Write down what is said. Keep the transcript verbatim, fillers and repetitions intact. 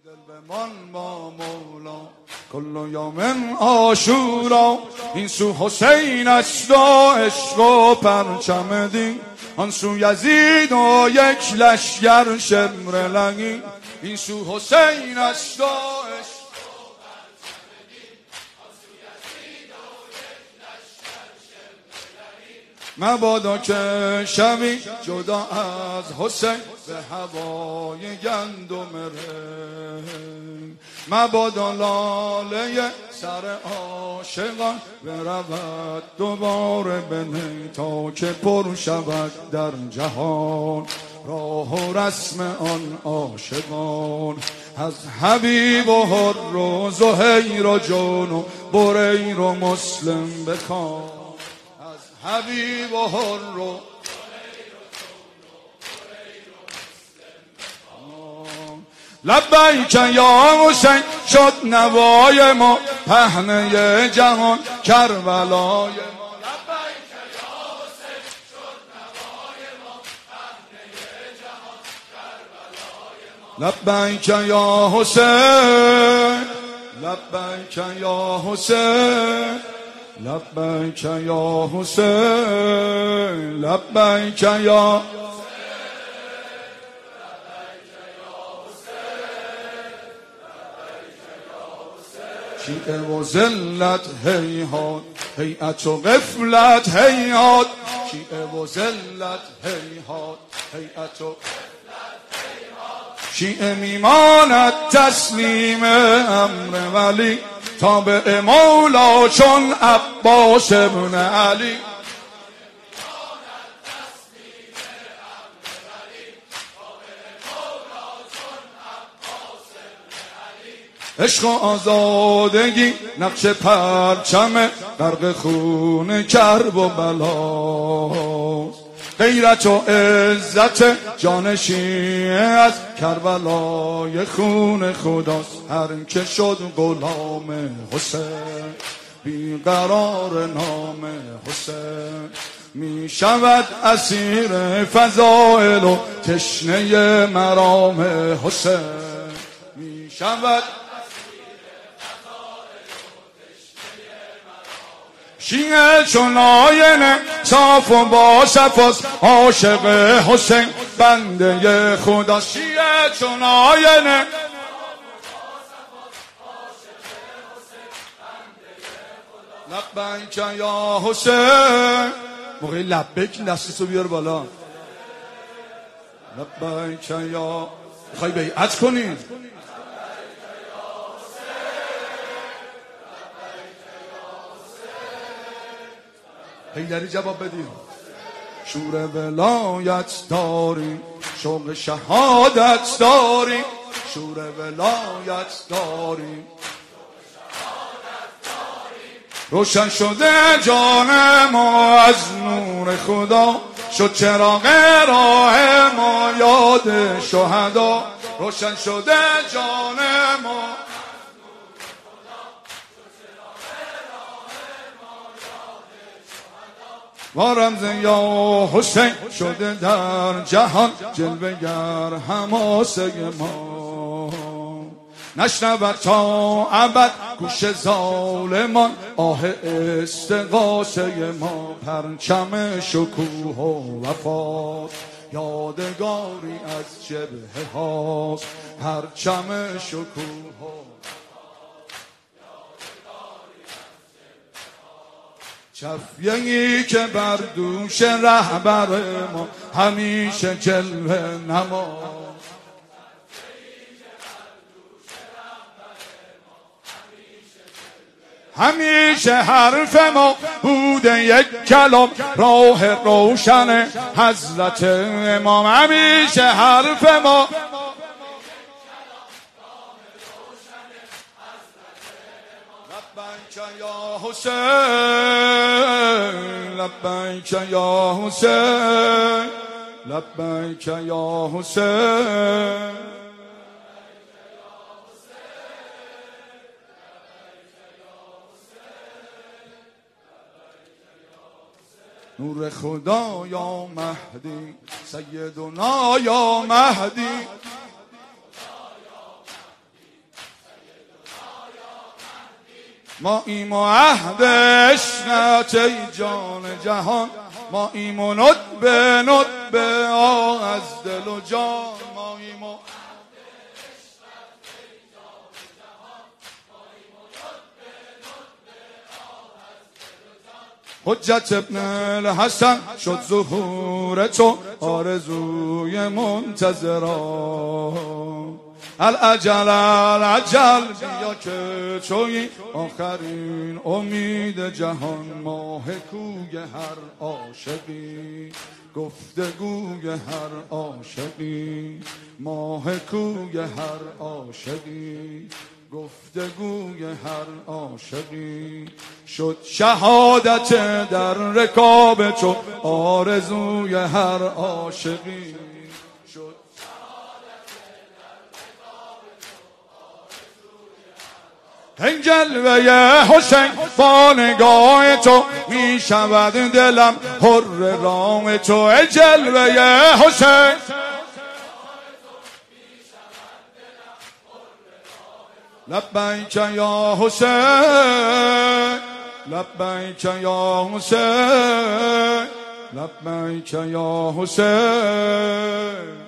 دل بمان با مولا کل یوم عاشورا. این سو حسین است و عشق و پرچم دین، آن سو یزید و یک لشگر شمر لگین. این سو حسین است و عشق و پرچم دین، آن سو یزید و یک لشگر شمر لگین. مبادا که شوی جدا از حسین به هوای گندم رنگ، مبادا لاله سر عاشقان برود دوباره به نی، تا که پر شود در جهان راه و رسم آن عاشقان. از حبیب و حر و زهیر و جون و بریر و مسلم بخوان، از حبیب و حر و لبیک یا حسین شد نوای ما پهنه جهان کربلای ما. لبیک یا حسین شد نوای ما پهنه جهان کربلای ما. لبیک یا حسین، لبیک یا حسین، لبیک یا حسین، لبیک یا شیعه و ذلت هیهات، هیئت و غفلت هیهات. شیعه و ذلت هیهات، هیئت و غفلت هیهات. شیعه میماند تسلیم امر ولی، تابع مولا چون عباس ابن علی. عشق و آزادگی نقش پرچم غرق خون کرب و بلاست، غیرت و عزت جان شیعه از کربلای خون خداست. هر که شد غلام حسین بیقرار نام حسین، می شود اسیر فضائل و تشنه مرام حسین. می شود شیعه چون آینه صاف و با صفاست، عاشق حسین بنده خدا. شیعه چون آینه لبیک یا حسین. موقعی لبیک دستشو بیار بالا. لبیک یا میخوای بیعت کنی؟ حیدری جواب بدیم. شور ولایت داریم، شوق شهادت داریم. شور ولایت داریم، روشن شده جان ما از نور خدا، شد چراغ راه ما یاد شهدا. روشن شده جان ما و رمز یا حسین شده در جهان جلوه‌گر حماسه ما. نشنود تا ابد گوش ظالمان آه استغاثه ما. پرچم شکوه و وفا یادگاری از جبهه هاست. پرچم شکوه و چفیه‌ای که بر دوش رهبر ما همیشه جلوه نما. همیشه حرف ما بوده یک کلام راه روشن حضرت امام. همیشه حرف ما لبیک یا حسین، لبیک یا حسین، لبیک یا حسین. نور خدا یا مهدی، سیدنا یا مهدی. ما ایم و عهد عشقت ای جان جهان، ما ایم و ندبه ندبه آه از دل و جان، ما ایم و حجت ابن الحسن شد ظهور تو آرزوی منتظران. العجل العجل بیا که تویی آخرین امید جهان، ماه کوی هر عاشقی گفتگوی هر عاشقی، ماه کوی هر عاشقی گفتگوی هر عاشقی. شد شهادت در رکاب تو آرزوی هر عاشقی، شد این جلوه حسین با نگاه تو می شود دلم حر رام تو، ای جلوه حسین لبیک یا حسین، لبیک یا حسین، لبیک یا حسین.